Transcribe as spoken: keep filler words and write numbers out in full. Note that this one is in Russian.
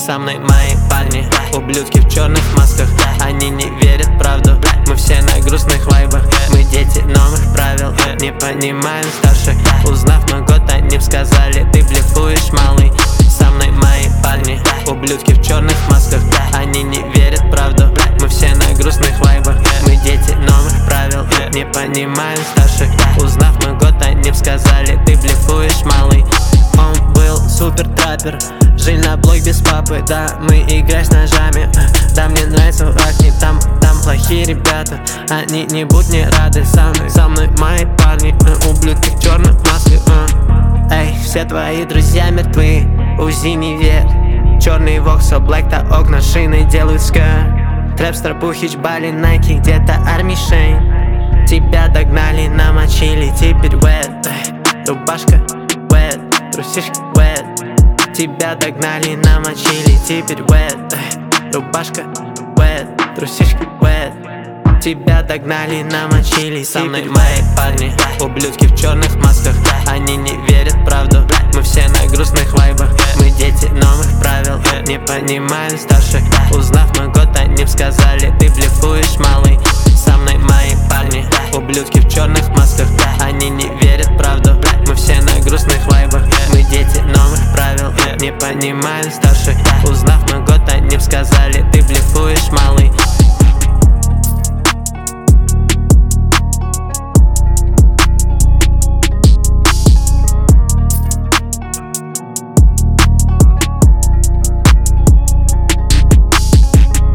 Со мной мои парни, ублюдки в черных масках. Они не верят в правду, мы все на грустных вайбах. Мы дети новых правил, не понимаем старших. Узнав мой год, они б сказали: ты блефуешь, малый. Со мной мои парни, ублюдки в черных масках. Они не верят в правду, мы все на грустных вайбах. Мы дети новых правил, не понимаем старших. Узнав мой год, они б сказали: ты блефуешь, малый. Он был супер траппер, жил на блок без папы. Да, мы играем с ножами. Да, мне нравится акне, там, там плохие ребята. Они не будь не рады со мной. Со мной мои парни, ублюдки в черных масках. Эй, все твои друзья мертвы, УЗИ не верь. Черный воксо, блэк, та окна, шины делают скэр. Трэпстер, Пухич, Бали, Найки, где-то Арми Шейн. Тебя догнали, намочили, теперь wet. Рубашка wet, трусишки wet. Тебя догнали, намочили, теперь wet. Рубашка wet, трусишки wet. Тебя догнали, намочили. Со мной мои парни, ублюдки в черных масках. Они не верят в правду, мы все на грустных вайбах. Мы дети новых правил, не понимаем старших. Узнав мой год, они б сказали: ты блефуешь, малый. Со мной мои парни, ублюдки в черных масках. Они не верят в правду, мы все на грустных вайбах. Мы дети новых правил, не понимаем старших. Узнав мой год, они б сказали: ты блефуешь, малый.